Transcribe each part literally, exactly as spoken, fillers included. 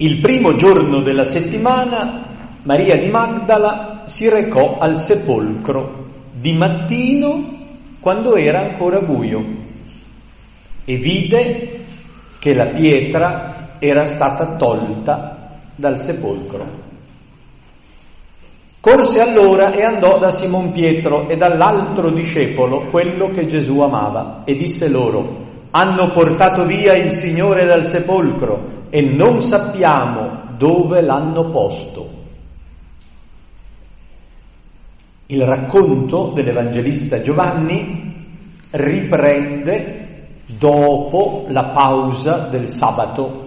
Il primo giorno della settimana Maria di Magdala si recò al sepolcro di mattino quando era ancora buio e vide che la pietra era stata tolta dal sepolcro. Corse allora e andò da Simon Pietro e dall'altro discepolo, quello che Gesù amava, e disse loro: hanno portato via il Signore dal sepolcro e non sappiamo dove l'hanno posto. Il racconto dell'Evangelista Giovanni riprende dopo la pausa del sabato.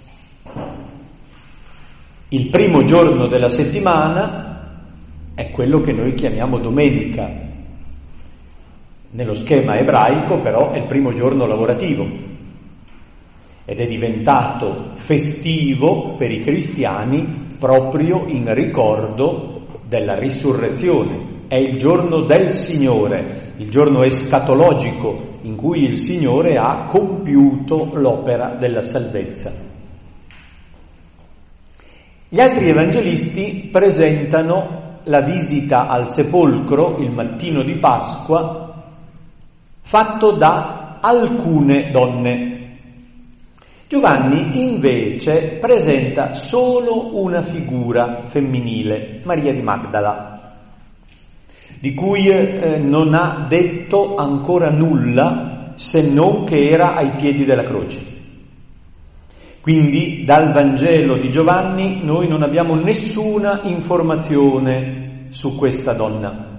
Il primo giorno della settimana è quello che noi chiamiamo domenica. Nello schema ebraico però è il primo giorno lavorativo ed è diventato festivo per i cristiani proprio in ricordo della risurrezione. È il giorno del Signore, il giorno escatologico in cui il Signore ha compiuto l'opera della salvezza. Gli altri evangelisti presentano la visita al sepolcro il mattino di Pasqua fatto da alcune donne. Giovanni invece presenta solo una figura femminile, Maria di Magdala, di cui eh, non ha detto ancora nulla se non che era ai piedi della croce. Quindi dal Vangelo di Giovanni noi non abbiamo nessuna informazione su questa donna.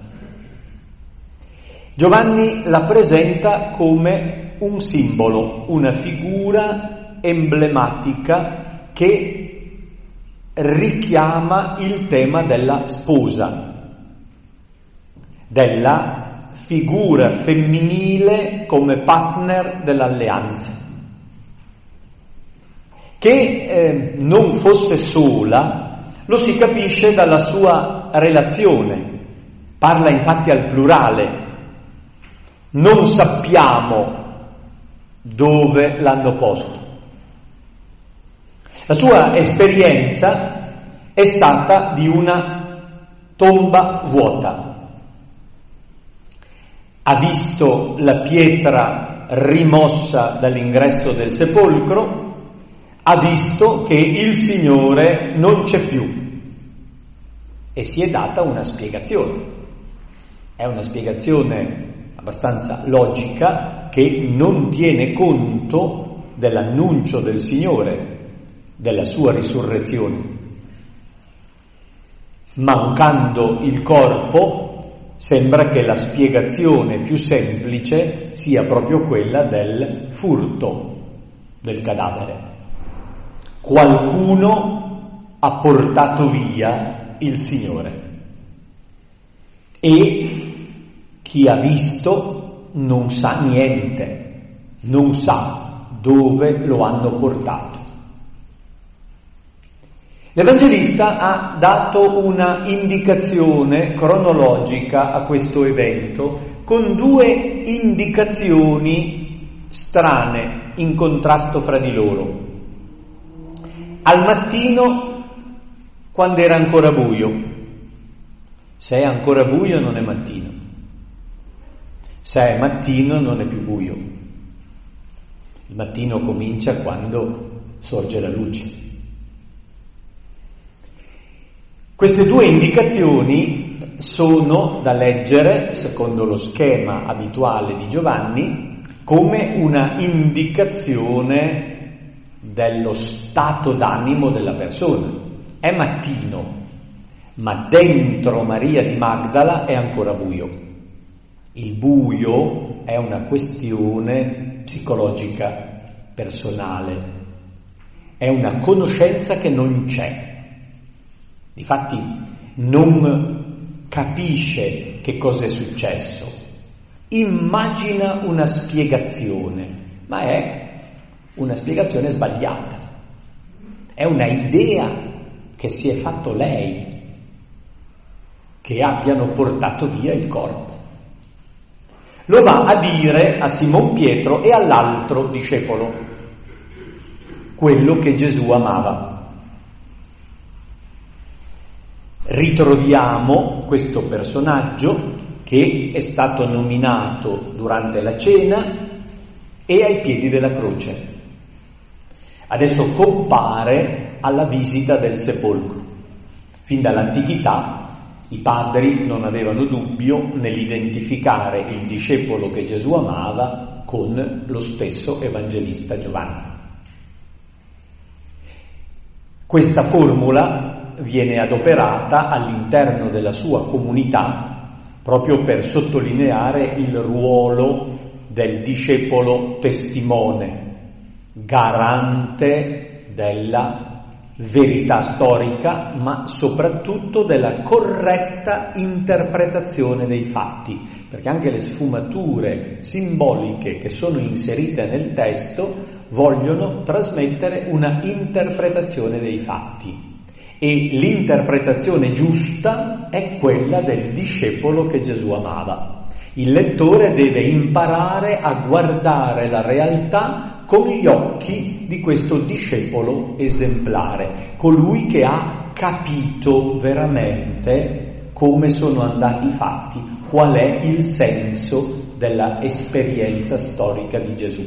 Giovanni la presenta come un simbolo, una figura emblematica che richiama il tema della sposa, della figura femminile come partner dell'alleanza. Che eh, non fosse sola lo si capisce dalla sua relazione, parla infatti al plurale. Non sappiamo dove l'hanno posto. La sua esperienza è stata di una tomba vuota. Ha visto la pietra rimossa dall'ingresso del sepolcro, ha visto che il Signore non c'è più e si è data una spiegazione. È una spiegazione abbastanza logica che non tiene conto dell'annuncio del Signore, della sua risurrezione. Mancando il corpo, sembra che la spiegazione più semplice sia proprio quella del furto del cadavere. Qualcuno ha portato via il Signore e chi ha visto non sa niente, non sa dove lo hanno portato. L'Evangelista ha dato una indicazione cronologica a questo evento con due indicazioni strane, in contrasto fra di loro. Al mattino, quando era ancora buio. Se è ancora buio non è mattino. Se è mattino non è più buio. Il mattino comincia quando sorge la luce. Queste due indicazioni sono da leggere, secondo lo schema abituale di Giovanni, come una indicazione dello stato d'animo della persona. È mattino, ma dentro Maria di Magdala è ancora buio. Il buio è una questione psicologica, personale, è una conoscenza che non c'è. Difatti non capisce che cosa è successo, immagina una spiegazione, ma è una spiegazione sbagliata, è una idea che si è fatto lei, che abbiano portato via il corpo. Lo va a dire a Simon Pietro e all'altro discepolo, quello che Gesù amava. ritroviamo questo personaggio che è stato nominato durante la cena e ai piedi della croce. Adesso compare alla visita del sepolcro. Fin dall'antichità i padri non avevano dubbio nell'identificare il discepolo che Gesù amava con lo stesso evangelista Giovanni. Questa formula viene adoperata all'interno della sua comunità proprio per sottolineare il ruolo del discepolo testimone, garante della verità storica, ma soprattutto della corretta interpretazione dei fatti, perché anche le sfumature simboliche che sono inserite nel testo vogliono trasmettere una interpretazione dei fatti, e l'interpretazione giusta è quella del discepolo che Gesù amava. Il lettore deve imparare a guardare la realtà con gli occhi di questo discepolo esemplare, colui che ha capito veramente come sono andati i fatti, qual è il senso della esperienza storica di Gesù.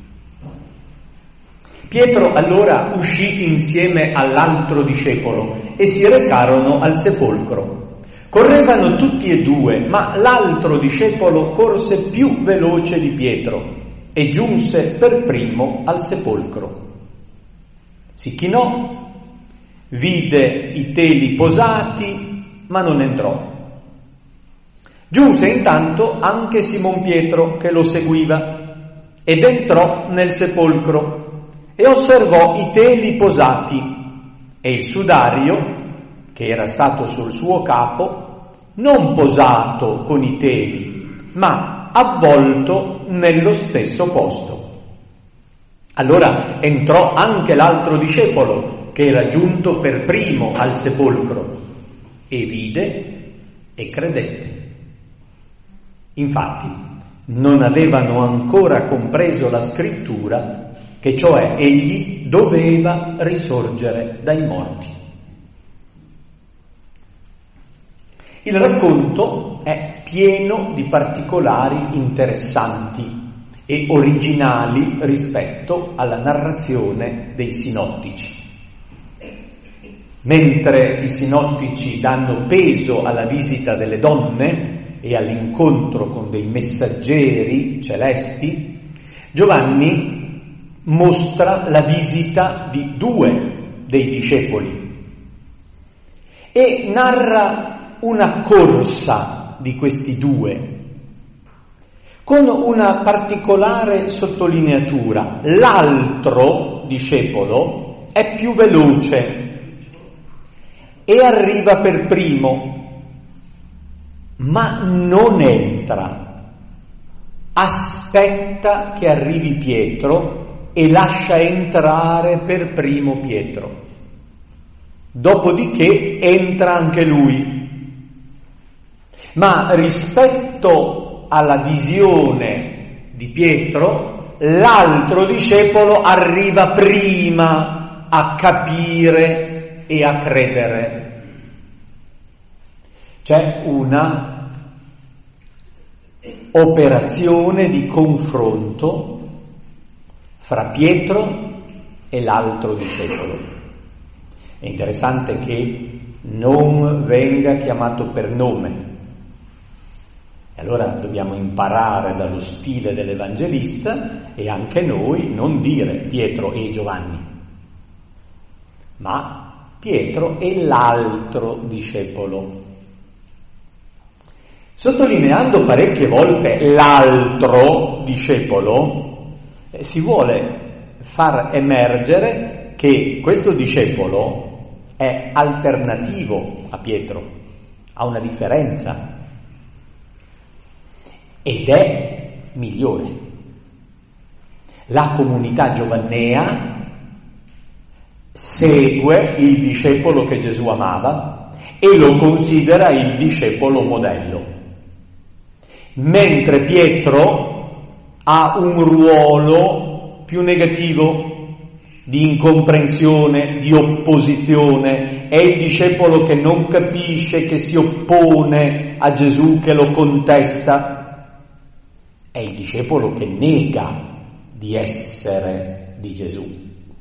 Pietro allora uscì insieme all'altro discepolo e si recarono al sepolcro. Correvano tutti e due, ma l'altro discepolo corse più veloce di Pietro e giunse per primo al sepolcro. Si chinò, vide i teli posati, ma non entrò. Giunse intanto anche Simon Pietro che lo seguiva ed entrò nel sepolcro e osservò i teli posati e il sudario che era stato sul suo capo, non posato con i teli, ma avvolto nello stesso posto. Allora entrò anche l'altro discepolo, che era giunto per primo al sepolcro, e vide e credette. Infatti, non avevano ancora compreso la scrittura, che cioè egli doveva risorgere dai morti. Il racconto è pieno di particolari interessanti e originali rispetto alla narrazione dei sinottici. Mentre i sinottici danno peso alla visita delle donne e all'incontro con dei messaggeri celesti, Giovanni mostra la visita di due dei discepoli e narra una corsa di questi due, con una particolare sottolineatura: l'altro discepolo è più veloce e arriva per primo, ma non entra, aspetta che arrivi Pietro e lascia entrare per primo Pietro, dopodiché entra anche lui. Ma rispetto alla visione di Pietro, l'altro discepolo arriva prima a capire e a credere. C'è una operazione di confronto fra Pietro e l'altro discepolo. È interessante che non venga chiamato per nome. Allora dobbiamo imparare dallo stile dell'Evangelista e anche noi non dire Pietro e Giovanni, ma Pietro e l'altro discepolo, sottolineando parecchie volte l'altro discepolo. Eh, si vuole far emergere che questo discepolo è alternativo a Pietro, ha una differenza ed è migliore. La comunità giovannea segue il discepolo che Gesù amava e lo considera il discepolo modello, mentre Pietro ha un ruolo più negativo, di incomprensione, di opposizione, è il discepolo che non capisce, che si oppone a Gesù, che lo contesta, è il discepolo che nega di essere di Gesù.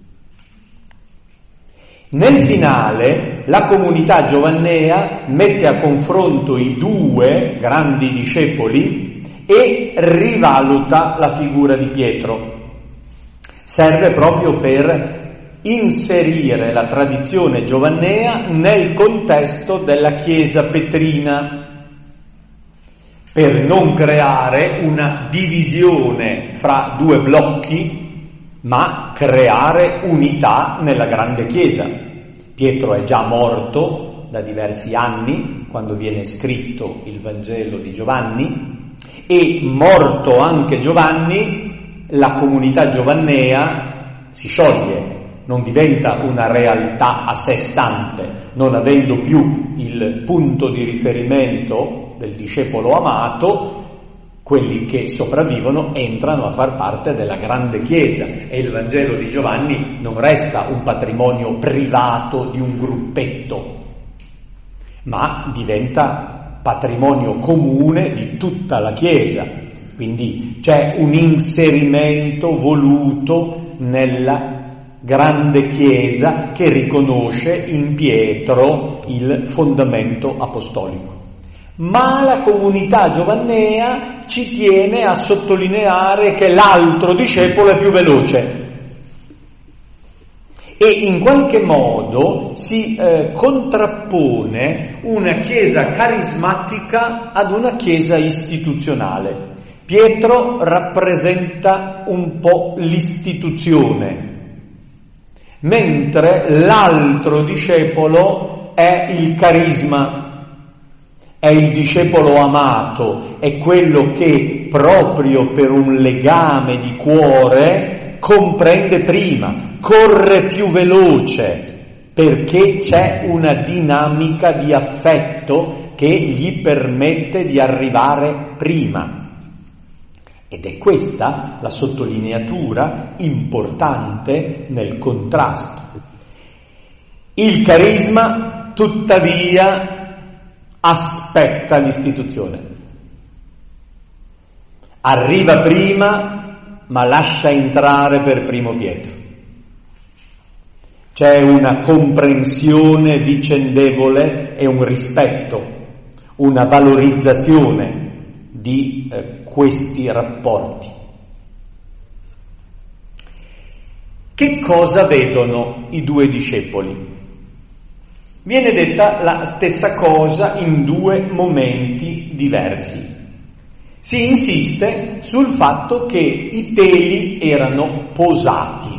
Nel finale la comunità giovannea mette a confronto i due grandi discepoli e rivaluta la figura di Pietro. Serve proprio per inserire la tradizione giovannea nel contesto della Chiesa petrina, per non creare una divisione fra due blocchi, ma creare unità nella grande Chiesa. Pietro è già morto da diversi anni, quando viene scritto il Vangelo di Giovanni, e morto anche Giovanni, la comunità giovannea si scioglie, non diventa una realtà a sé stante, non avendo più il punto di riferimento del discepolo amato. Quelli che sopravvivono entrano a far parte della grande Chiesa e il Vangelo di Giovanni non resta un patrimonio privato di un gruppetto, ma diventa patrimonio comune di tutta la Chiesa. Quindi c'è un inserimento voluto nella grande Chiesa che riconosce in Pietro il fondamento apostolico. Ma la comunità giovannea ci tiene a sottolineare che l'altro discepolo è più veloce e in qualche modo si eh, contrappone una chiesa carismatica ad una chiesa istituzionale. Pietro rappresenta un po' l'istituzione, mentre l'altro discepolo è il carisma. È il discepolo amato, è quello che proprio per un legame di cuore comprende prima, corre più veloce, perché c'è una dinamica di affetto che gli permette di arrivare prima. Ed è questa la sottolineatura importante nel contrasto. Il carisma, tuttavia, aspetta l'istituzione. Arriva prima, ma lascia entrare per primo Pietro. C'è una comprensione vicendevole e un rispetto, una valorizzazione di eh, questi rapporti. Che cosa vedono i due discepoli? Viene detta la stessa cosa in due momenti diversi. Si insiste sul fatto che i teli erano posati.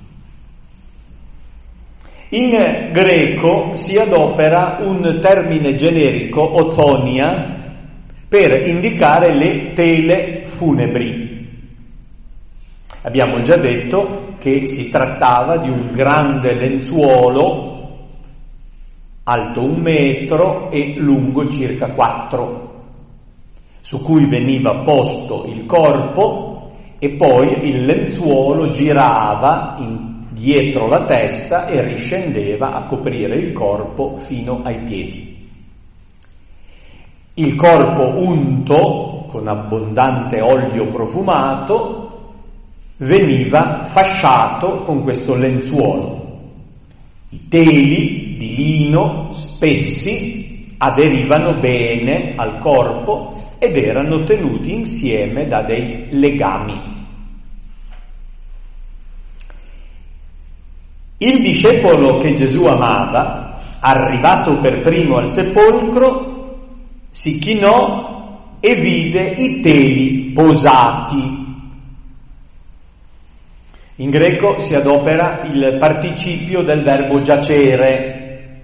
In greco si adopera un termine generico, othonia, per indicare le tele funebri. Abbiamo già detto che si trattava di un grande lenzuolo alto un metro e lungo circa quattro, su cui veniva posto il corpo e poi il lenzuolo girava in, dietro la testa e riscendeva a coprire il corpo fino ai piedi. Il corpo unto con abbondante olio profumato veniva fasciato con questo lenzuolo. I teli di lino spessi aderivano bene al corpo ed erano tenuti insieme da dei legami. Il discepolo che Gesù amava, arrivato per primo al sepolcro, si chinò e vide i teli posati. In greco si adopera il participio del verbo giacere.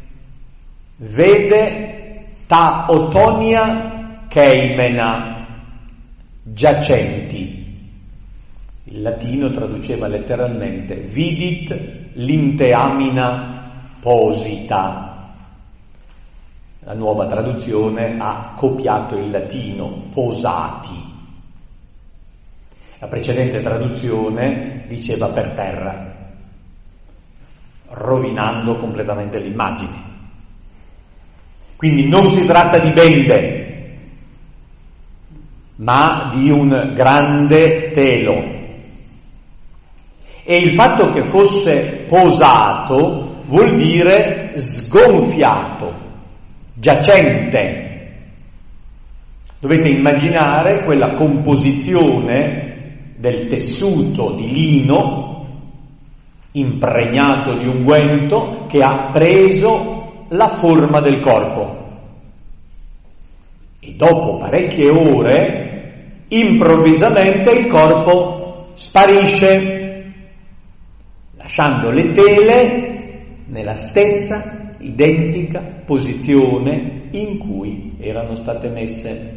Vede ta otonia keimena, giacenti. Il latino traduceva letteralmente vidit linteamina posita. La nuova traduzione ha copiato il latino, posati. La precedente traduzione diceva per terra. rovinando completamente l'immagine. Quindi non si tratta di bende, ma di un grande telo. E il fatto che fosse posato vuol dire sgonfiato, giacente. Dovete immaginare quella composizione del tessuto di lino impregnato di unguento che ha preso la forma del corpo. E dopo parecchie ore, improvvisamente il corpo sparisce, lasciando le tele nella stessa identica posizione in cui erano state messe.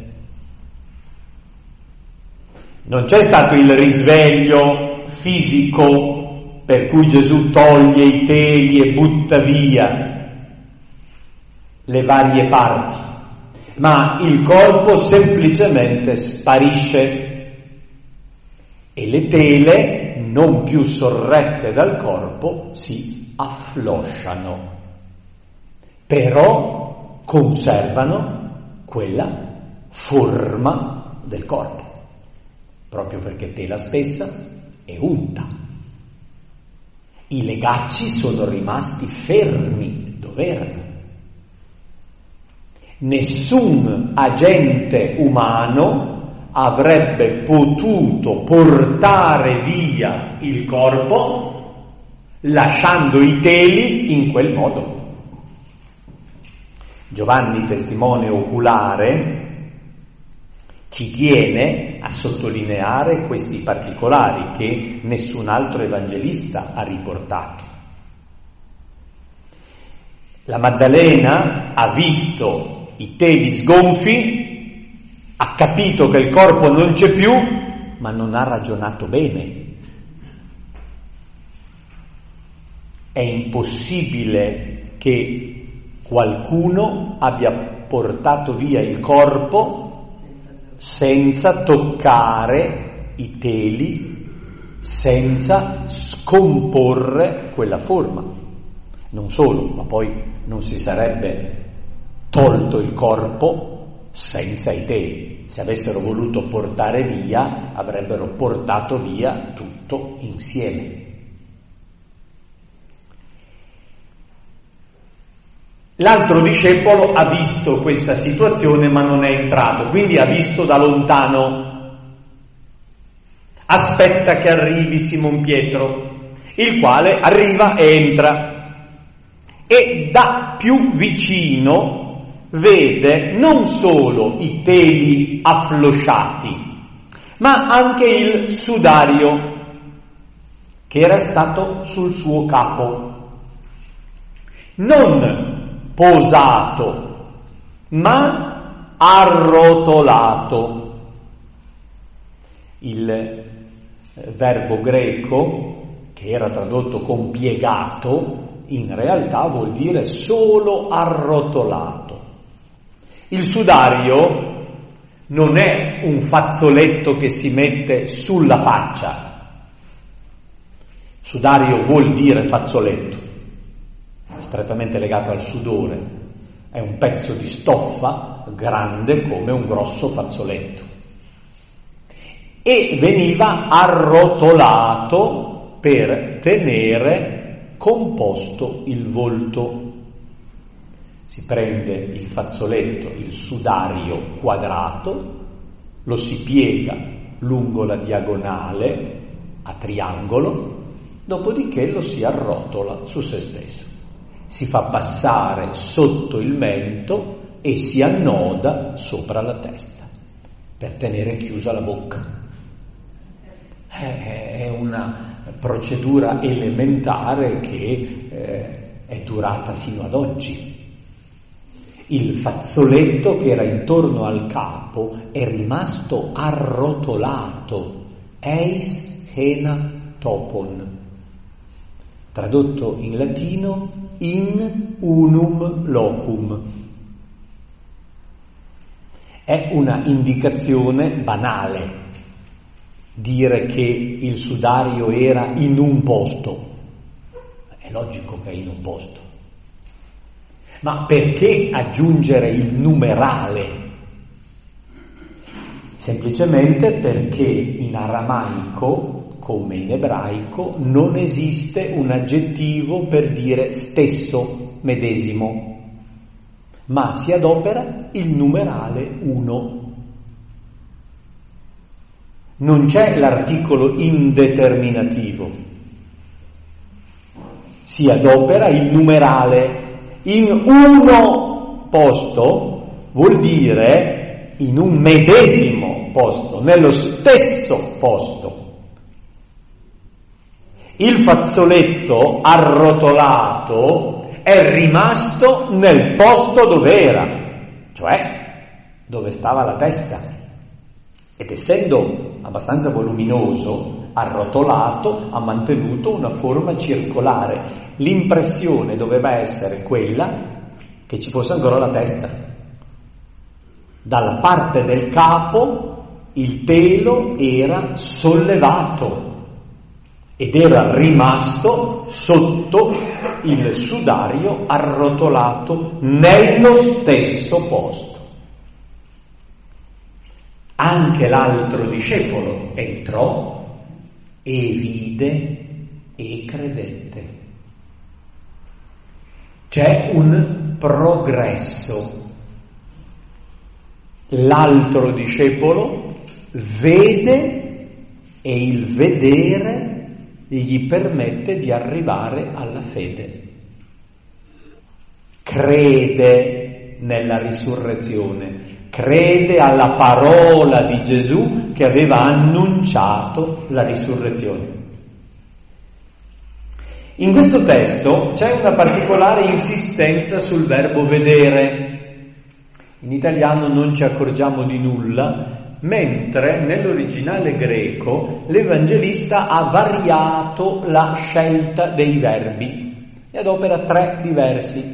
Non c'è stato il risveglio fisico per cui Gesù toglie i teli e butta via le varie parti, ma il corpo semplicemente sparisce e le tele, non più sorrette dal corpo, si afflosciano, però conservano quella forma del corpo, proprio perché tela spessa e unta. I legacci sono rimasti fermi dov'erano. Nessun agente umano avrebbe potuto portare via il corpo lasciando i teli in quel modo. Giovanni, testimone oculare, ci tiene a sottolineare questi particolari che nessun altro evangelista ha riportato. La Maddalena ha visto i teli sgonfi, ha capito che il corpo non c'è più, ma non ha ragionato bene. È impossibile che qualcuno abbia portato via il corpo senza toccare i teli, senza scomporre quella forma. Non solo, ma poi non si sarebbe tolto il corpo senza i teli. Se avessero voluto portare via, avrebbero portato via tutto insieme. L'altro discepolo ha visto questa situazione ma non è entrato, quindi ha visto da lontano. Aspetta che arrivi Simon Pietro, il quale arriva e entra, e da più vicino vede non solo i teli afflosciati, ma anche il sudario che era stato sul suo capo. Non posato, ma arrotolato. Il verbo greco, che era tradotto con piegato, in realtà vuol dire solo arrotolato. Il sudario non è un fazzoletto che si mette sulla faccia. Sudario vuol dire fazzoletto, strettamente legato al sudore, è un pezzo di stoffa grande come un grosso fazzoletto e veniva arrotolato per tenere composto il volto. Si prende il fazzoletto, il sudario quadrato, lo si piega lungo la diagonale a triangolo, dopodiché lo si arrotola su se stesso. Si fa passare sotto il mento e si annoda sopra la testa per tenere chiusa la bocca. È una procedura elementare che eh, è durata fino ad oggi. Il fazzoletto che era intorno al capo è rimasto arrotolato, eis hena topon, tradotto in latino in unum locum. È una indicazione banale dire che il sudario era in un posto. È logico che è in un posto. Ma perché aggiungere il numerale? Semplicemente perché in aramaico, come in ebraico, non esiste un aggettivo per dire stesso, medesimo, ma si adopera il numerale uno. Non c'è l'articolo indeterminativo, si adopera il numerale. In uno posto vuol dire in un medesimo posto, nello stesso posto. Il fazzoletto arrotolato è rimasto nel posto dove era, cioè dove stava la testa. Ed essendo abbastanza voluminoso, arrotolato, ha mantenuto una forma circolare. L'impressione doveva essere quella che ci fosse ancora la testa. Dalla parte del capo il pelo era sollevato ed era rimasto sotto il sudario arrotolato nello stesso posto. Anche l'altro discepolo entrò e vide e credette. C'è un progresso. L'altro discepolo vede e il vedere gli permette di arrivare alla fede. Crede nella risurrezione. Crede alla parola di Gesù che aveva annunciato la risurrezione. In questo testo c'è una particolare insistenza sul verbo vedere. In italiano non ci accorgiamo di nulla, mentre nell'originale greco l'Evangelista ha variato la scelta dei verbi e adopera tre diversi.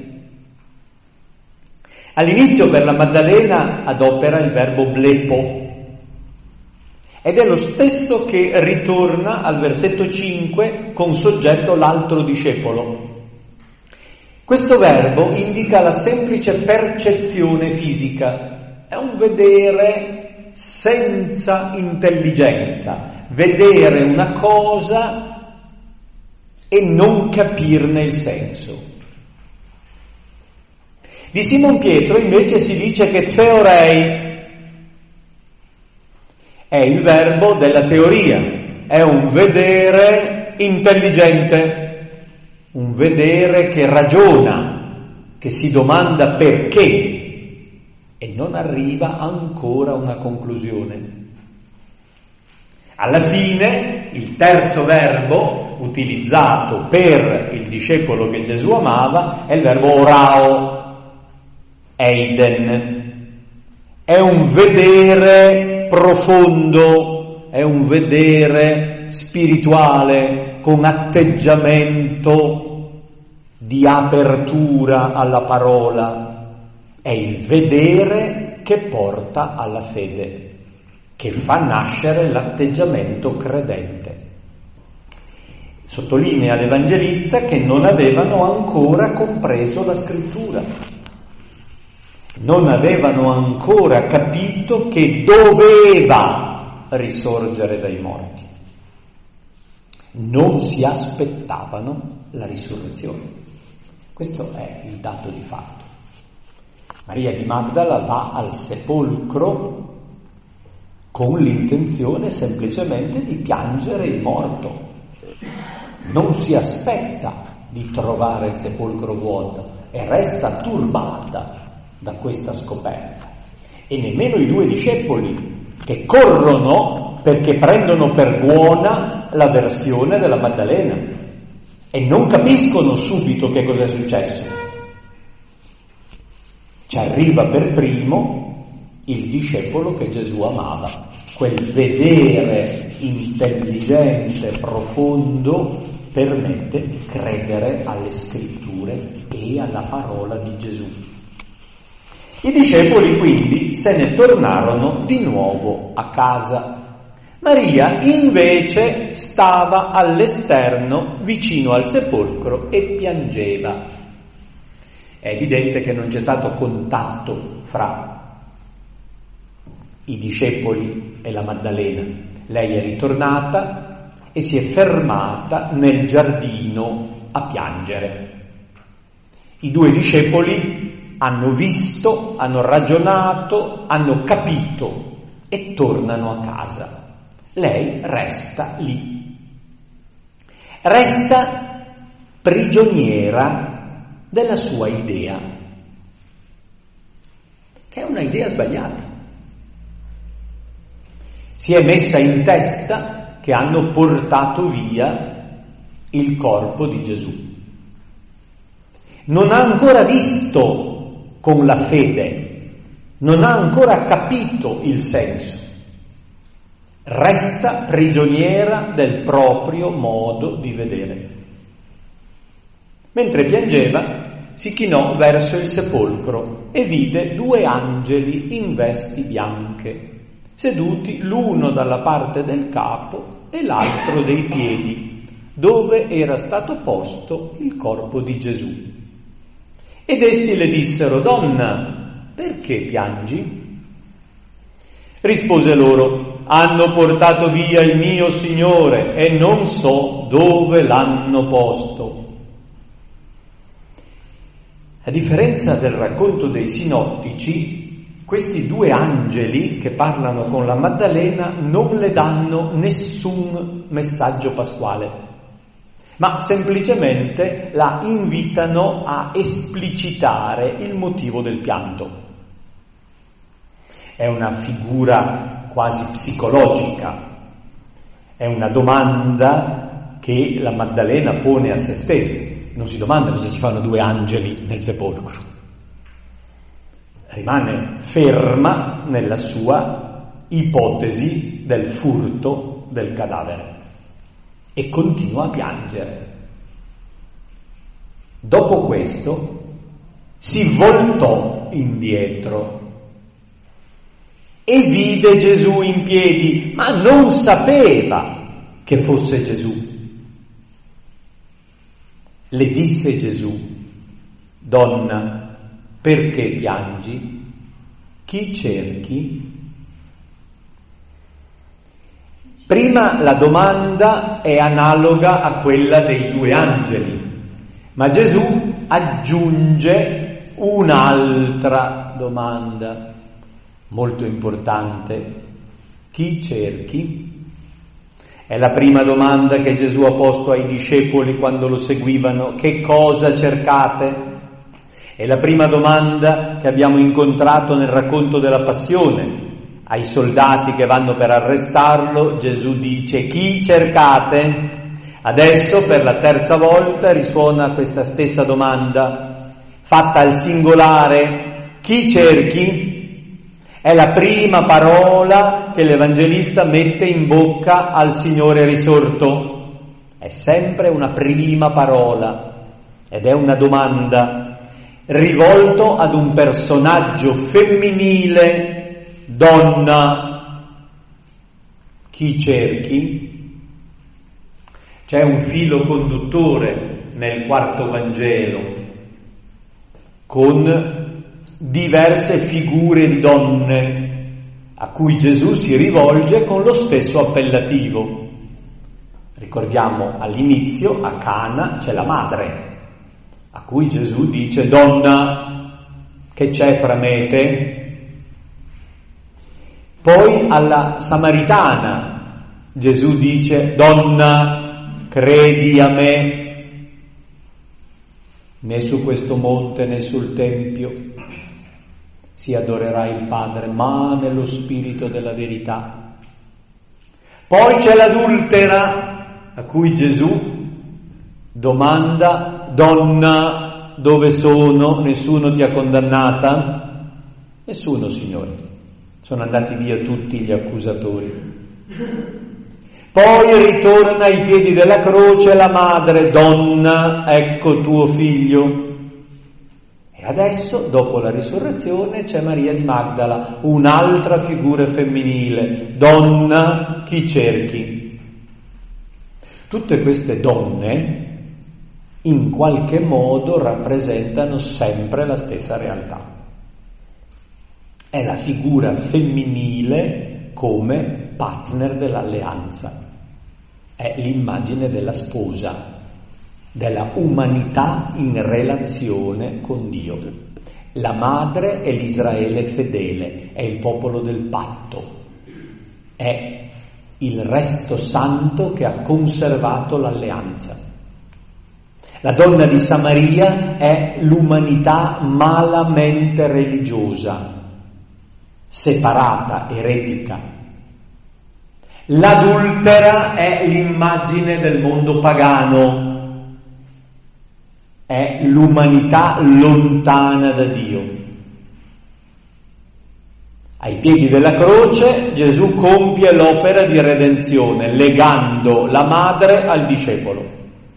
All'inizio per la Maddalena adopera il verbo blepo ed è lo stesso che ritorna al versetto cinque con soggetto l'altro discepolo. Questo verbo indica la semplice percezione fisica, è un vedere senza intelligenza, vedere una cosa e non capirne il senso. Di Simon Pietro invece si dice che theorei è il verbo della teoria, è un vedere intelligente, un vedere che ragiona, che si domanda perché e non arriva ancora a una conclusione. Alla fine il terzo verbo utilizzato per il discepolo che Gesù amava è il verbo orao, Eiden. È un vedere profondo, è un vedere spirituale con atteggiamento di apertura alla parola. È il vedere che porta alla fede, che fa nascere l'atteggiamento credente. Sottolinea l'Evangelista che non avevano ancora compreso la Scrittura. Non avevano ancora capito che doveva risorgere dai morti. Non si aspettavano la risurrezione. Questo è il dato di fatto. Maria di Magdala va al sepolcro con l'intenzione semplicemente di piangere il morto. Non si aspetta di trovare il sepolcro vuoto e resta turbata da questa scoperta. E nemmeno i due discepoli che corrono perché prendono per buona la versione della Maddalena e non capiscono subito che cosa è successo. Ci arriva per primo il discepolo che Gesù amava, quel vedere intelligente, profondo, permette di credere alle scritture e alla parola di Gesù. I discepoli quindi se ne tornarono di nuovo a casa, Maria invece stava all'esterno vicino al sepolcro e piangeva. È evidente che non c'è stato contatto fra i discepoli e la Maddalena. Lei è ritornata e si è fermata nel giardino a piangere. I due discepoli hanno visto, hanno ragionato, hanno capito e tornano a casa. Lei resta lì. Resta prigioniera della sua idea, che è una idea sbagliata. Si è messa in testa che hanno portato via il corpo di Gesù. Non ha ancora visto con la fede, non ha ancora capito il senso. Resta prigioniera del proprio modo di vedere. Mentre piangeva, si chinò verso il sepolcro e vide due angeli in vesti bianche, seduti l'uno dalla parte del capo e l'altro dei piedi, dove era stato posto il corpo di Gesù. Ed essi le dissero: «Donna, perché piangi?» Rispose loro: «Hanno portato via il mio Signore e non so dove l'hanno posto». A differenza del racconto dei sinottici, questi due angeli che parlano con la Maddalena non le danno nessun messaggio pasquale, ma semplicemente la invitano a esplicitare il motivo del pianto. È una figura quasi psicologica, è una domanda che la Maddalena pone a se stessa. Non si domanda cosa ci fanno due angeli nel sepolcro. Rimane ferma nella sua ipotesi del furto del cadavere e continua a piangere. Dopo questo si voltò indietro e vide Gesù in piedi, ma non sapeva che fosse Gesù. Le disse Gesù: «Donna, perché piangi? Chi cerchi?» Prima la domanda è analoga a quella dei due angeli, ma Gesù aggiunge un'altra domanda molto importante: chi cerchi? È la prima domanda che Gesù ha posto ai discepoli quando lo seguivano: che cosa cercate? È la prima domanda che abbiamo incontrato nel racconto della Passione. Ai soldati che vanno per arrestarlo, Gesù dice: chi cercate? Adesso per la terza volta risuona questa stessa domanda, fatta al singolare: chi cerchi? È la prima parola che l'Evangelista mette in bocca al Signore risorto. È sempre una prima parola ed è una domanda rivolto ad un personaggio femminile: donna, chi cerchi? C'è un filo conduttore nel quarto Vangelo con diverse figure di donne a cui Gesù si rivolge con lo stesso appellativo. Ricordiamo all'inizio, a Cana c'è la madre a cui Gesù dice: donna, che c'è fra me e te? Poi alla Samaritana Gesù dice: donna, credi a me, né su questo monte né sul Tempio si adorerà il Padre, ma nello spirito della verità. Poi c'è l'adultera a cui Gesù domanda: donna, dove sono? Nessuno ti ha condannata? Nessuno, Signore. Sono andati via tutti gli accusatori. Poi ritorna ai piedi della croce la madre: donna, ecco tuo figlio. E adesso, dopo la risurrezione, c'è Maria di Magdala, un'altra figura femminile. Donna, chi cerchi? Tutte queste donne in qualche modo rappresentano sempre la stessa realtà. È la figura femminile come partner dell'alleanza, è l'immagine della sposa, della umanità in relazione con Dio. La madre è l'Israele fedele, è il popolo del patto, è il resto santo che ha conservato l'alleanza. La donna di Samaria è l'umanità malamente religiosa, separata, eretica. L'adultera è l'immagine del mondo pagano, è l'umanità lontana da Dio. Ai piedi della croce Gesù compie l'opera di redenzione, legando la madre al discepolo.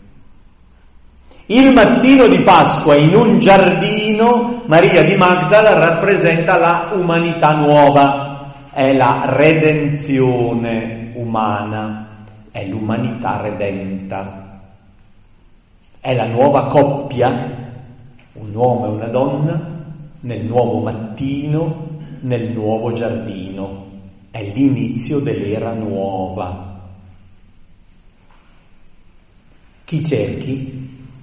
Il mattino di Pasqua, in un giardino, Maria di Magdala rappresenta la umanità nuova, è la redenzione umana, è l'umanità redenta, è la nuova coppia, un uomo e una donna, nel nuovo mattino, nel nuovo giardino, è l'inizio dell'era nuova. Chi cerchi?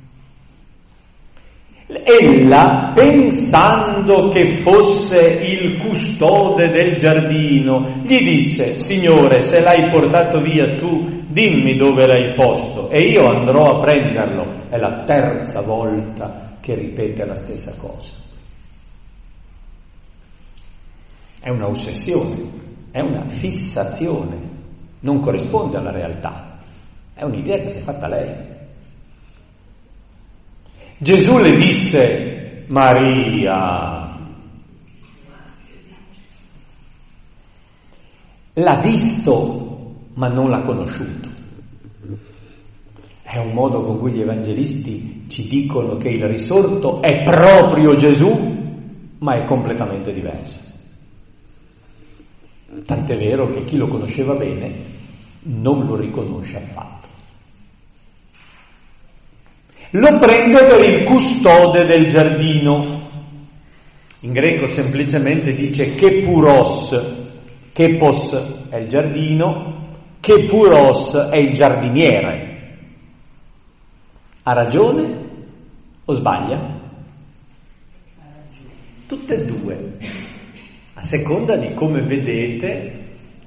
Ella, pensando che fosse il custode del giardino, gli disse: Signore, se l'hai portato via tu, dimmi dove l'hai posto e io andrò a prenderlo. È la terza volta che ripete la stessa cosa. È una ossessione, è una fissazione, non corrisponde alla realtà, è un'idea che si è fatta lei. Gesù le disse: Maria. L'ha visto, ma non l'ha conosciuto. È un modo con cui gli evangelisti ci dicono che il risorto è proprio Gesù, ma è completamente diverso. Tant'è vero che chi lo conosceva bene non lo riconosce affatto. Lo prende per il custode del giardino. In greco semplicemente dice kepuros. Kepos è il giardino, kepuros è il giardiniere. Ha ragione o sbaglia? Tutte e due, a seconda di come vedete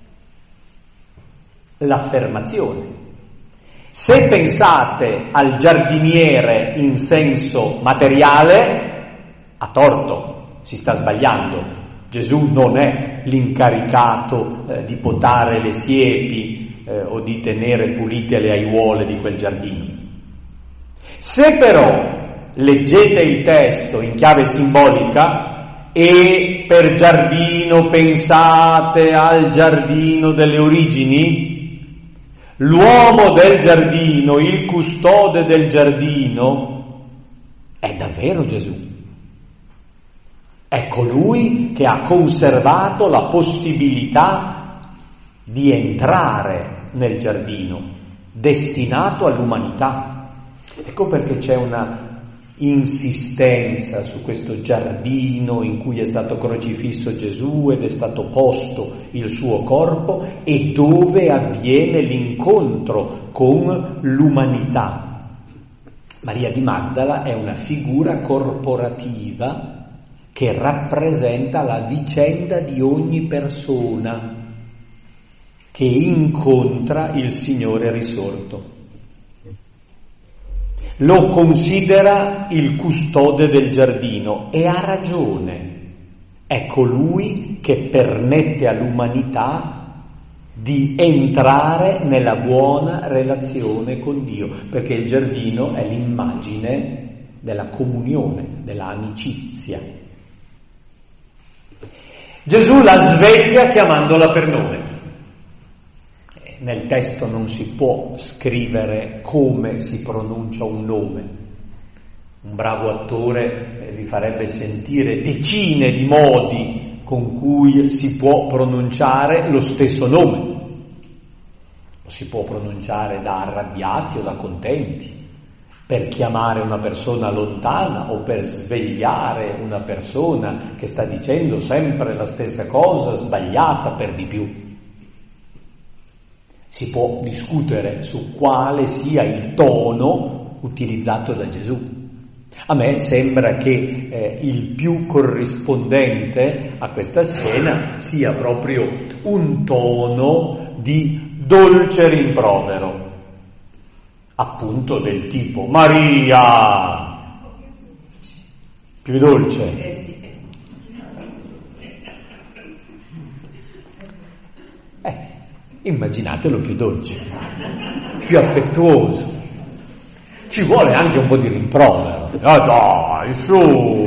l'affermazione. Se pensate al giardiniere in senso materiale, a torto, si sta sbagliando. Gesù non è l'incaricato eh, di potare le siepi eh, o di tenere pulite le aiuole di quel giardino. Se però leggete il testo in chiave simbolica e per giardino pensate al giardino delle origini, l'uomo del giardino, il custode del giardino, è davvero Gesù. È colui che ha conservato la possibilità di entrare nel giardino, destinato all'umanità. Ecco perché c'è una insistenza su questo giardino in cui è stato crocifisso Gesù ed è stato posto il suo corpo e dove avviene l'incontro con l'umanità. Maria di Magdala è una figura corporativa che rappresenta la vicenda di ogni persona che incontra il Signore risorto. Lo considera il custode del giardino e ha ragione. È colui che permette all'umanità di entrare nella buona relazione con Dio, perché il giardino è l'immagine della comunione, della amicizia. Gesù la sveglia chiamandola per nome. Nel testo non si può scrivere come si pronuncia un nome, Un bravo attore vi farebbe sentire decine di modi con cui si può pronunciare lo stesso nome. Lo si può pronunciare da arrabbiati o da contenti, per chiamare una persona lontana o per svegliare una persona che sta dicendo sempre la stessa cosa, sbagliata per di più. Si può discutere su quale sia il tono utilizzato da Gesù. A me sembra che eh, il più corrispondente a questa scena sia proprio un tono di dolce rimprovero, appunto del tipo Maria, più dolce. Eh, immaginatelo più dolce, più affettuoso. Ci vuole anche un po' di rimprovero. Ah, dai, su!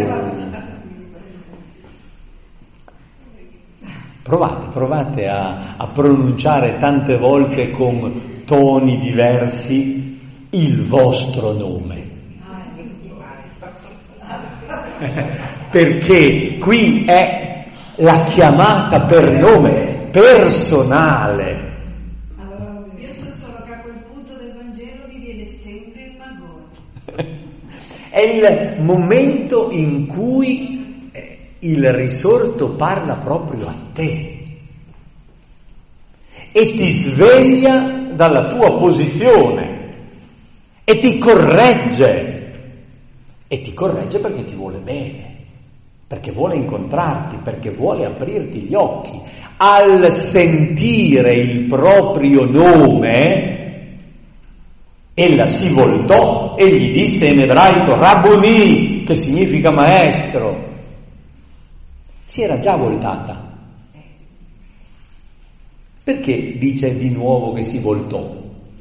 Provate, provate a, a pronunciare tante volte con toni diversi il vostro nome. Perché qui è la chiamata per nome personale. Io so solo che a quel punto del Vangelo mi viene sempre il magone. È il momento in cui il risorto parla proprio a te e ti sveglia dalla tua posizione e ti corregge, e ti corregge perché ti vuole bene, perché vuole incontrarti, perché vuole aprirti gli occhi. Al sentire il proprio nome, ella si voltò e gli disse in ebraico Rabboni, che significa maestro. Si era già voltata. Perché dice di nuovo che si voltò?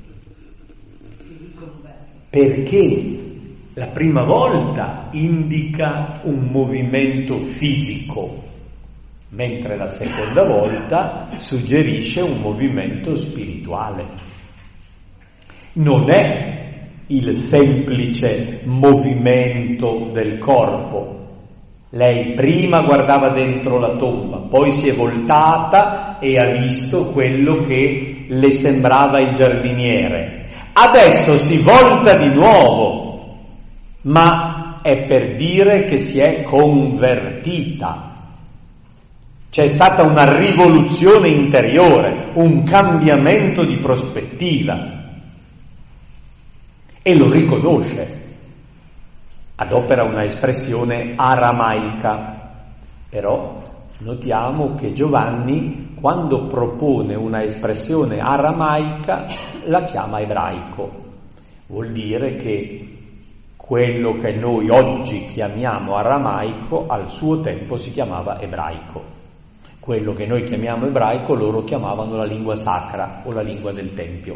Perché la prima volta indica un movimento fisico, mentre la seconda volta suggerisce un movimento spirituale. Non è il semplice movimento del corpo. Lei prima guardava dentro la tomba, poi si è voltata e ha visto quello che le sembrava il giardiniere. Adesso si volta di nuovo, ma è per dire che si è convertita. C'è stata una rivoluzione interiore, un cambiamento di prospettiva. E lo riconosce. Adopera una espressione aramaica, però notiamo che Giovanni, quando propone una espressione aramaica, la chiama ebraico. Vuol dire che quello che noi oggi chiamiamo aramaico, al suo tempo si chiamava ebraico. Quello che noi chiamiamo ebraico, loro chiamavano la lingua sacra o la lingua del Tempio.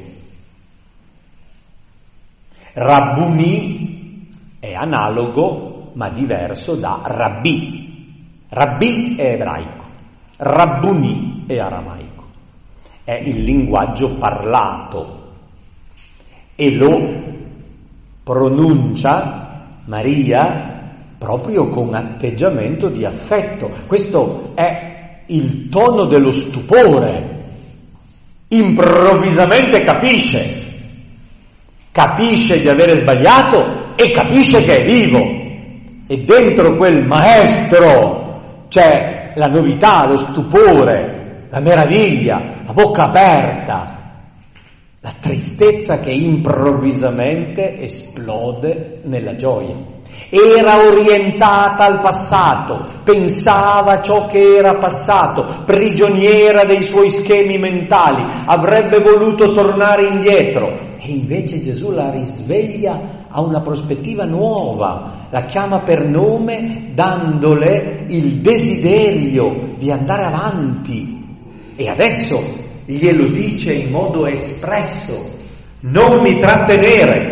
Rabbuni è analogo ma diverso da Rabbi. Rabbi è ebraico, Rabbuni è aramaico. È il linguaggio parlato e lo pronuncia Maria proprio con atteggiamento di affetto. Questo è il tono dello stupore. Improvvisamente capisce, capisce di avere sbagliato e capisce che è vivo, e dentro quel maestro c'è la novità, lo stupore, la meraviglia, la bocca aperta, la tristezza che improvvisamente esplode nella gioia. Era orientata al passato, pensava a ciò che era passato, prigioniera dei suoi schemi mentali, avrebbe voluto tornare indietro e invece Gesù la risveglia a una prospettiva nuova, la chiama per nome dandole il desiderio di andare avanti e adesso glielo dice in modo espresso: non mi trattenere.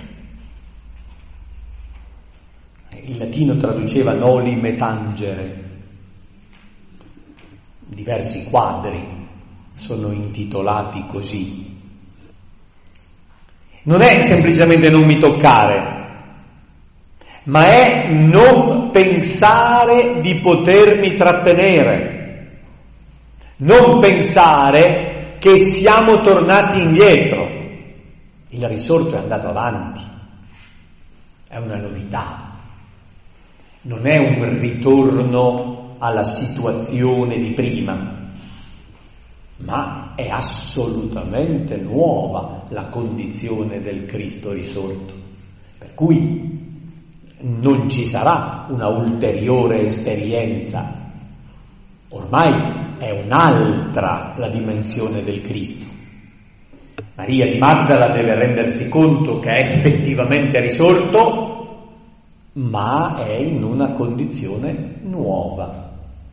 Il latino traduceva noli me tangere. Diversi quadri sono intitolati così. Non è semplicemente non mi toccare, ma è non pensare di potermi trattenere, non pensare che siamo tornati indietro. Il risorto è andato avanti, è una novità, non è un ritorno alla situazione di prima, ma è assolutamente nuova la condizione del Cristo risorto, per cui non ci sarà una ulteriore esperienza, ormai è un'altra la dimensione del Cristo. Maria di Magdala deve rendersi conto che è effettivamente risorto, ma è in una condizione nuova.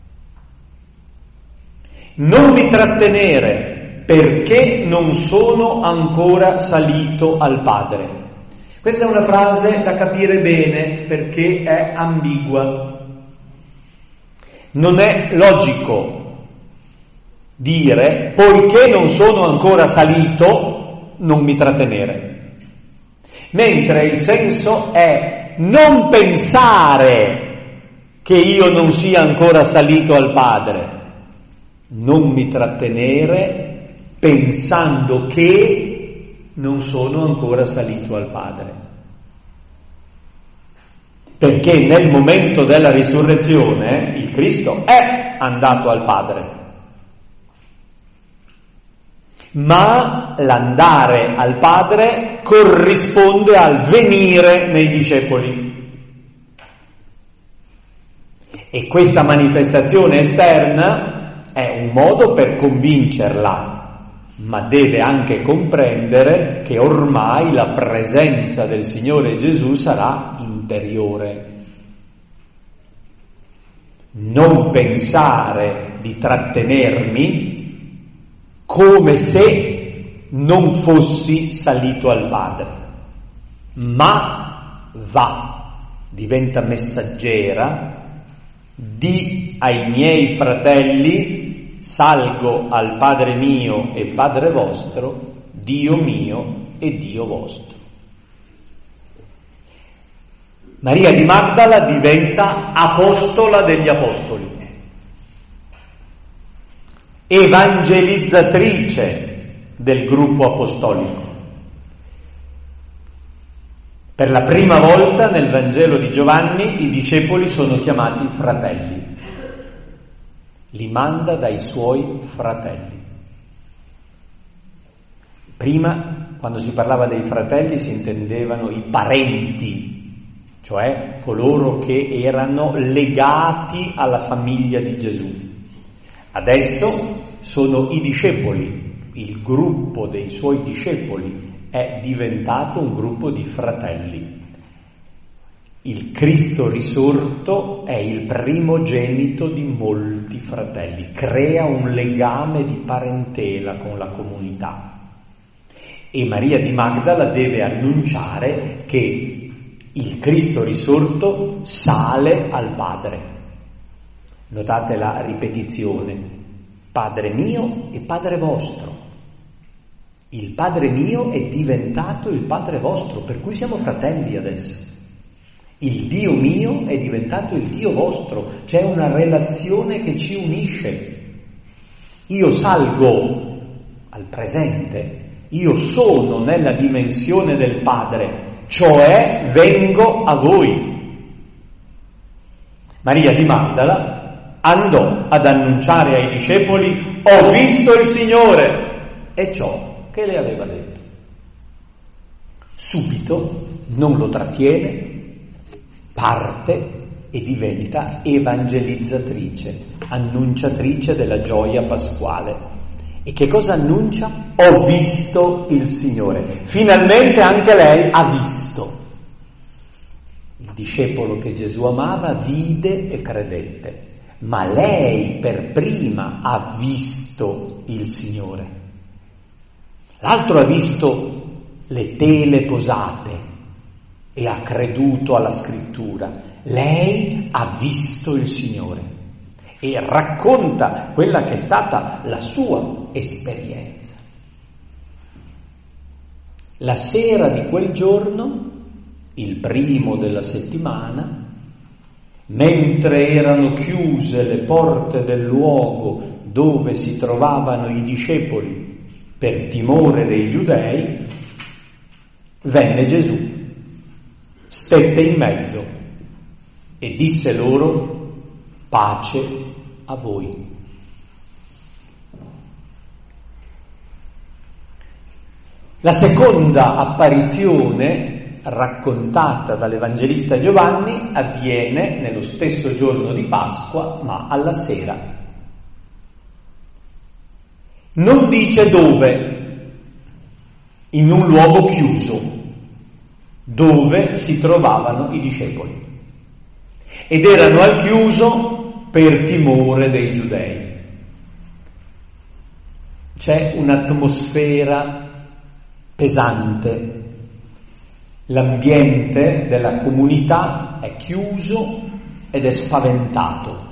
Non mi trattenere, perché non sono ancora salito al Padre. Questa è una frase da capire bene, perché è ambigua. Non è logico dire, poiché non sono ancora salito, non mi trattenere. Mentre il senso è non pensare che io non sia ancora salito al Padre, non mi trattenere pensando che non sono ancora salito al Padre. Perché nel momento della risurrezione il Cristo è andato al Padre. Ma l'andare al Padre corrisponde al venire nei discepoli. E questa manifestazione esterna è un modo per convincerla, ma deve anche comprendere che ormai la presenza del Signore Gesù sarà interiore. Non pensare di trattenermi come se non fossi salito al Padre, ma va, diventa messaggera, di ai miei fratelli, salgo al Padre mio e Padre vostro, Dio mio e Dio vostro. Maria di Magdala diventa apostola degli apostoli, evangelizzatrice del gruppo apostolico. Per la prima volta nel Vangelo di Giovanni i discepoli sono chiamati fratelli. Li manda dai suoi fratelli. Prima, quando si parlava dei fratelli, si intendevano i parenti, cioè coloro che erano legati alla famiglia di Gesù. Adesso sono i discepoli, il gruppo dei suoi discepoli è diventato un gruppo di fratelli. Il Cristo risorto è il primogenito di molti fratelli, crea un legame di parentela con la comunità. E Maria di Magdala deve annunciare che il Cristo risorto sale al Padre. Notate la ripetizione, Padre mio e Padre vostro. Il Padre mio è diventato il Padre vostro, per cui siamo fratelli adesso. Il Dio mio è diventato il Dio vostro, c'è una relazione che ci unisce. Io salgo al presente, io sono nella dimensione del Padre, cioè vengo a voi. Maria di Magdala andò ad annunciare ai discepoli, ho visto il Signore, e ciò che le aveva detto. Subito non lo trattiene, parte e diventa evangelizzatrice, annunciatrice della gioia pasquale. E che cosa annuncia? Ho visto il Signore. Finalmente anche lei ha visto. Il discepolo che Gesù amava vide e credette, ma lei per prima ha visto il Signore. L'altro ha visto le tele posate e ha creduto alla scrittura. Lei ha visto il Signore e racconta quella che è stata la sua esperienza. La sera di quel giorno il primo della settimana, mentre erano chiuse le porte del luogo dove si trovavano i discepoli per timore dei giudei, venne Gesù, stette in mezzo e disse loro: pace a voi. La seconda apparizione raccontata dall'Evangelista Giovanni avviene nello stesso giorno di Pasqua, ma alla sera. Non dice dove, in un luogo chiuso, dove si trovavano i discepoli. Ed erano al chiuso per timore dei giudei. C'è un'atmosfera pesante, l'ambiente della comunità è chiuso ed è spaventato.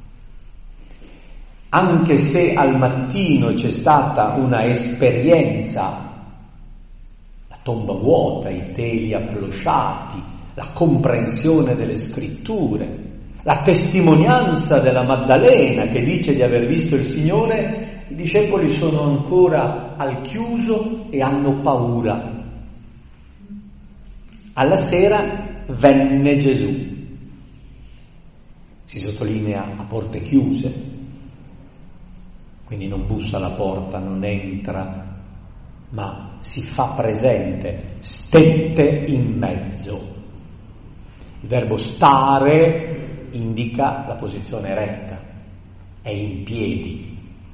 Anche se al mattino c'è stata una esperienza, la tomba vuota, i teli afflosciati, la comprensione delle scritture, la testimonianza della Maddalena che dice di aver visto il Signore, i discepoli sono ancora al chiuso e hanno paura. Alla sera venne Gesù. Si sottolinea a porte chiuse, quindi non bussa alla porta, non entra, ma si fa presente, stette in mezzo. Il verbo stare indica la posizione eretta, è in piedi.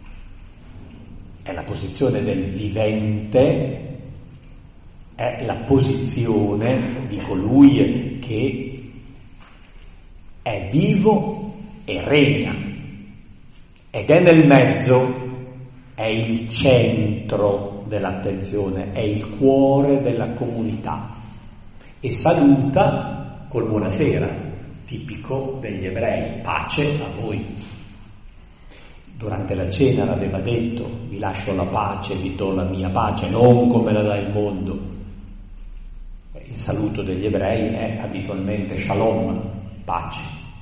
È la posizione del vivente, è la posizione di colui che è vivo e regna, ed è nel mezzo, è il centro dell'attenzione, è il cuore della comunità, e saluta col buonasera, tipico degli ebrei: pace a voi. Durante la cena l'aveva detto: vi lascio la pace, vi do la mia pace, non come la dà il mondo. Il saluto degli ebrei è abitualmente shalom, pace.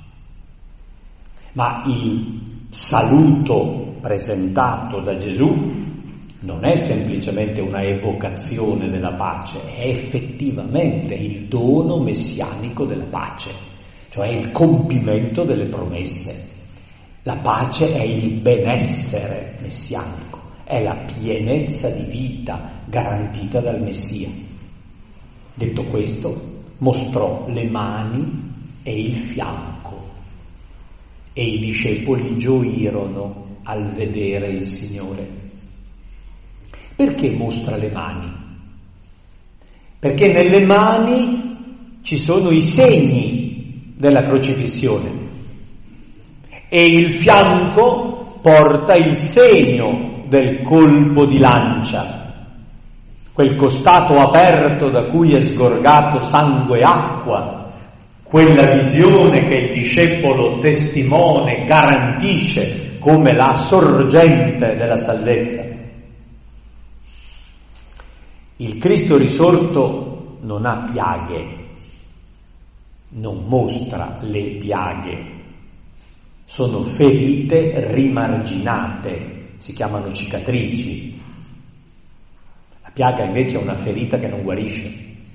Ma il saluto presentato da Gesù non è semplicemente una evocazione della pace, è effettivamente il dono messianico della pace, cioè il compimento delle promesse. La pace è il benessere messianico, è la pienezza di vita garantita dal Messia. Detto questo, mostrò le mani e il fianco, e i discepoli gioirono al vedere il Signore. Perché mostra le mani? Perché nelle mani ci sono i segni della crocifissione, e il fianco porta il segno del colpo di lancia, quel costato aperto da cui è sgorgato sangue e acqua, quella visione che il discepolo testimone garantisce come la sorgente della salvezza. Il Cristo risorto non ha piaghe, non mostra le piaghe. Sono ferite rimarginate, si chiamano cicatrici. La piaga invece è una ferita che non guarisce.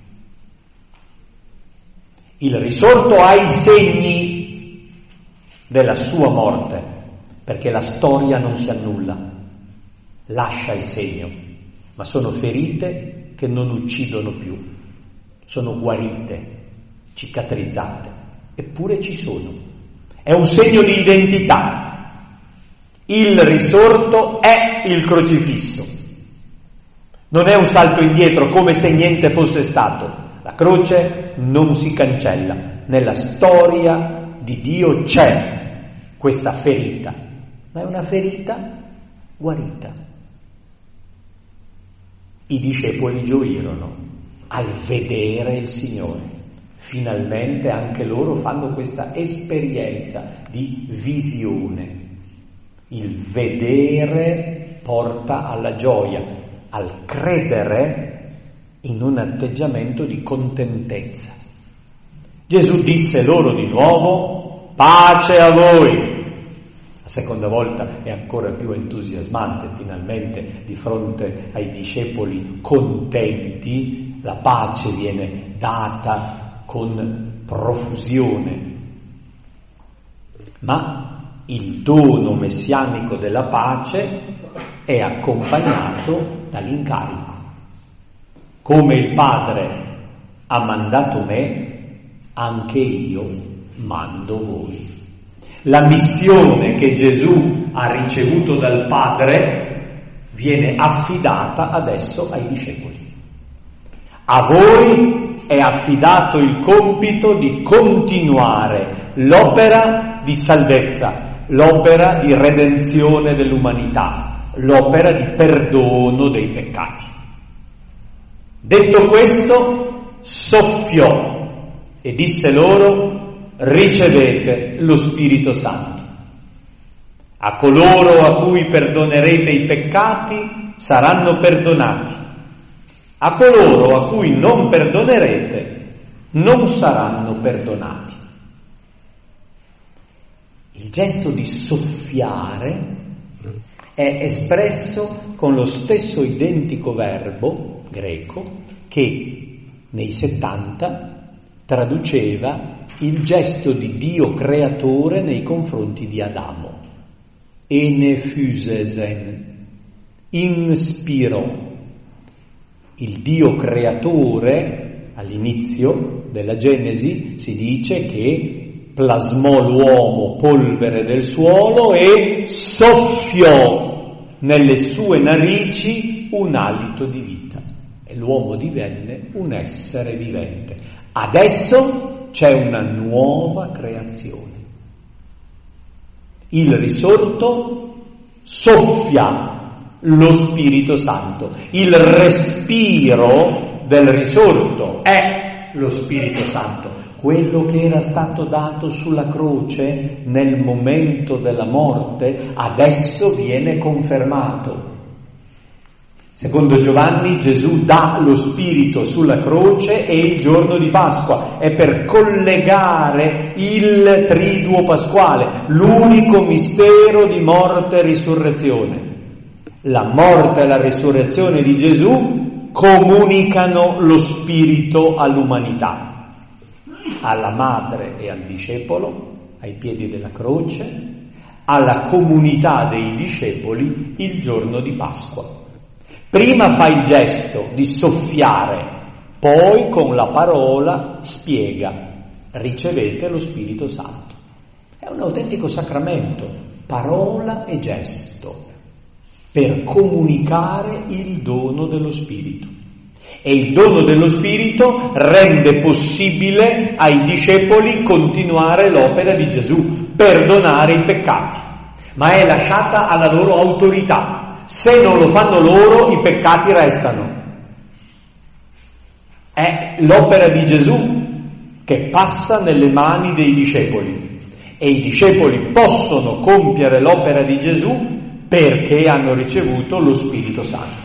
Il risorto ha i segni della sua morte, perché la storia non si annulla, lascia il segno, ma sono ferite che non uccidono più, sono guarite, cicatrizzate, eppure ci sono. È un segno di identità. Il risorto è il crocifisso. Non è un salto indietro come se niente fosse stato. La croce non si cancella. Nella storia di Dio c'è questa ferita, ma è una ferita guarita. I discepoli gioirono al vedere il Signore. Finalmente anche loro fanno questa esperienza di visione. Il vedere porta alla gioia, al credere in un atteggiamento di contentezza. Gesù disse loro di nuovo: pace a voi. La seconda volta è ancora più entusiasmante, finalmente di fronte ai discepoli contenti, la pace viene data con profusione. Ma il dono messianico della pace è accompagnato dall'incarico. Come il Padre ha mandato me, anche io mando voi. La missione che Gesù ha ricevuto dal Padre viene affidata adesso ai discepoli. A voi è affidato il compito di continuare l'opera di salvezza, l'opera di redenzione dell'umanità, l'opera di perdono dei peccati. Detto questo, soffiò e disse loro: ricevete lo Spirito Santo. A coloro a cui perdonerete i peccati saranno perdonati. A coloro a cui non perdonerete non saranno perdonati. Il gesto di soffiare è espresso con lo stesso identico verbo greco che nei settanta traduceva il gesto di Dio creatore nei confronti di Adamo. Enefusesen, inspirò. Il Dio creatore, all'inizio della Genesi, si dice che plasmò l'uomo polvere del suolo e soffiò nelle sue narici un alito di vita. E l'uomo divenne un essere vivente. Adesso c'è una nuova creazione. Il risorto soffia lo Spirito Santo. Il respiro del risorto è lo Spirito Santo. Quello che era stato dato sulla croce nel momento della morte adesso viene confermato. Secondo Giovanni, Gesù dà lo Spirito sulla croce e il giorno di Pasqua è per collegare il triduo pasquale, l'unico mistero di morte e risurrezione. La morte e la risurrezione di Gesù comunicano lo Spirito all'umanità, alla madre e al discepolo, ai piedi della croce, alla comunità dei discepoli il giorno di Pasqua. Prima fa il gesto di soffiare, poi con la parola spiega: ricevete lo Spirito Santo. È un autentico sacramento, parola e gesto, per comunicare il dono dello Spirito. E il dono dello Spirito rende possibile ai discepoli continuare l'opera di Gesù, perdonare i peccati, ma è lasciata alla loro autorità. Se non lo fanno loro, i peccati restano. È l'opera di Gesù che passa nelle mani dei discepoli e i discepoli possono compiere l'opera di Gesù perché hanno ricevuto lo Spirito Santo.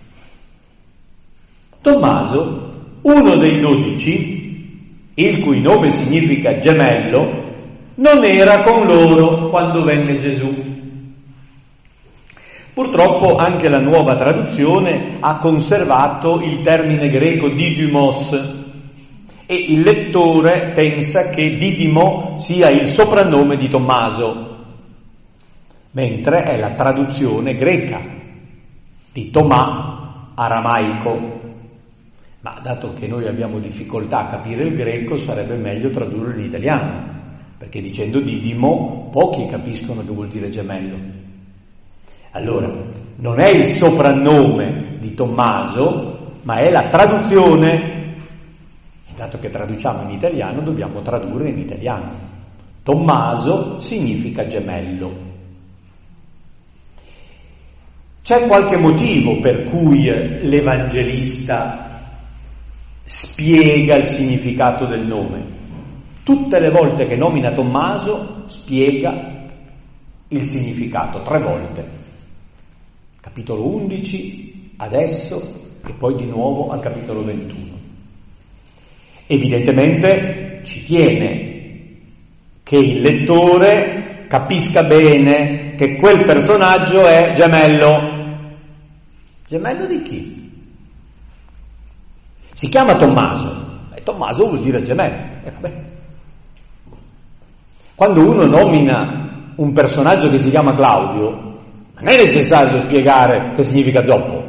Tommaso, uno dei dodici, il cui nome significa gemello, non era con loro quando venne Gesù. Purtroppo anche la nuova traduzione ha conservato il termine greco didymos e il lettore pensa che Didimo sia il soprannome di Tommaso, mentre è la traduzione greca di Tomà, aramaico. Ma dato che noi abbiamo difficoltà a capire il greco, sarebbe meglio tradurlo in italiano, perché dicendo Didimo pochi capiscono che vuol dire gemello. Allora, non è il soprannome di Tommaso, ma è la traduzione. E dato che traduciamo in italiano, dobbiamo tradurre in italiano. Tommaso significa gemello. C'è qualche motivo per cui l'Evangelista spiega il significato del nome. Tutte le volte che nomina Tommaso spiega il significato, tre volte. Capitolo undici, adesso, e poi di nuovo al capitolo ventuno. Evidentemente ci tiene che il lettore capisca bene che quel personaggio è gemello. Gemello di chi? Si chiama Tommaso, e Tommaso vuol dire gemello. Eh, vabbè. Quando uno nomina un personaggio che si chiama Claudio, non è necessario spiegare che significa zoppo.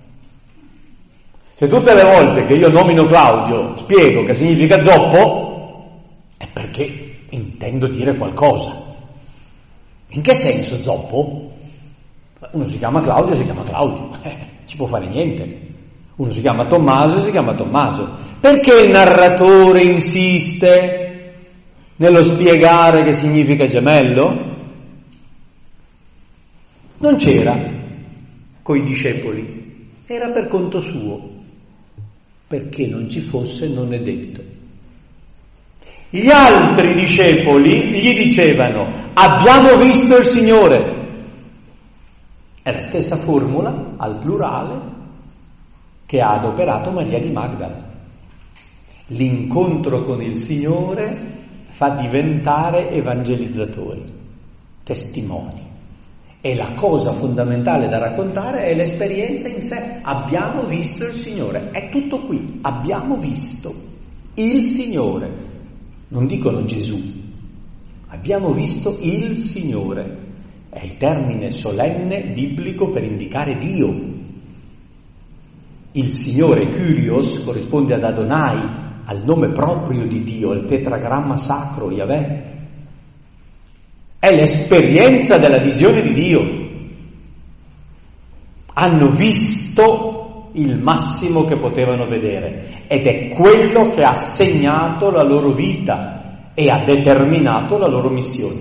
Se tutte le volte che io nomino Claudio spiego che significa zoppo, è perché intendo dire qualcosa. In che senso zoppo? Uno si chiama Claudio, si chiama Claudio, eh, ci può fare niente. Uno si chiama Tommaso, si chiama Tommaso. Perché il narratore insiste nello spiegare che significa gemello? Non c'era coi discepoli, era per conto suo. Perché non ci fosse non è detto. Gli altri discepoli gli dicevano: abbiamo visto il Signore. È la stessa formula al plurale che ha adoperato Maria di Magdala. L'incontro con il Signore fa diventare evangelizzatori, testimoni. E la cosa fondamentale da raccontare è l'esperienza in sé. Abbiamo visto il Signore. È tutto qui. Abbiamo visto il Signore. Non dicono Gesù. Abbiamo visto il Signore. È il termine solenne biblico per indicare Dio. Il Signore, Kyrios, corrisponde ad Adonai, al nome proprio di Dio, al tetragramma sacro, Yahweh. È l'esperienza della visione di Dio. Hanno visto il massimo che potevano vedere ed è quello che ha segnato la loro vita e ha determinato la loro missione.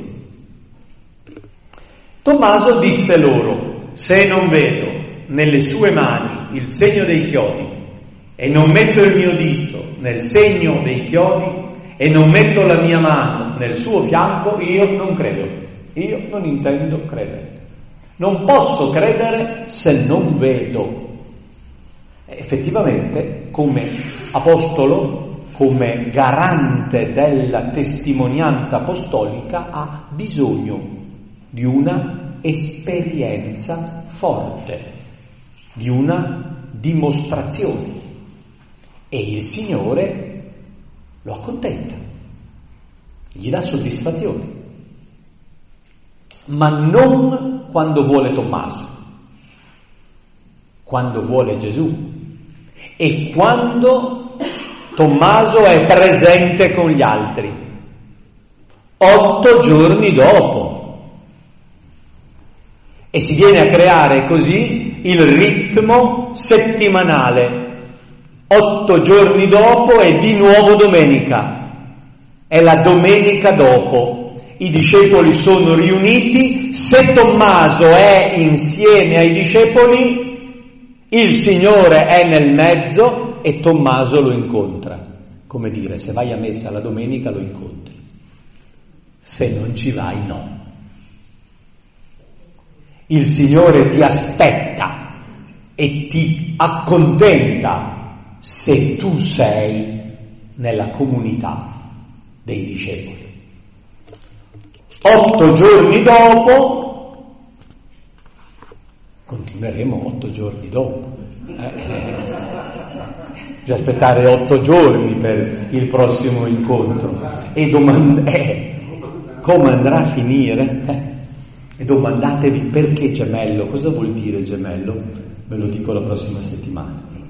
Tommaso disse loro: se non vedo nelle sue mani il segno dei chiodi e non metto il mio dito nel segno dei chiodi e non metto la mia mano nel suo fianco, io non credo. Io non intendo credere. Non posso credere se non vedo. Effettivamente, come apostolo, come garante della testimonianza apostolica, ha bisogno di una esperienza forte, di una dimostrazione. E il Signore lo accontenta, gli dà soddisfazione. Ma non quando vuole Tommaso, quando vuole Gesù e quando Tommaso è presente con gli altri, otto giorni dopo. E si viene a creare così il ritmo settimanale. Otto giorni dopo è di nuovo domenica, è la domenica dopo. I discepoli sono riuniti, se Tommaso è insieme ai discepoli, il Signore è nel mezzo e Tommaso lo incontra. Come dire, se vai a messa la domenica lo incontri, se non ci vai no. Il Signore ti aspetta e ti accontenta se tu sei nella comunità dei discepoli. Otto giorni dopo, continueremo otto giorni dopo. Eh? Bisogna aspettare otto giorni per il prossimo incontro. E domand- eh, come andrà a finire? Eh? E domandatevi perché gemello, cosa vuol dire gemello? Ve lo dico la prossima settimana.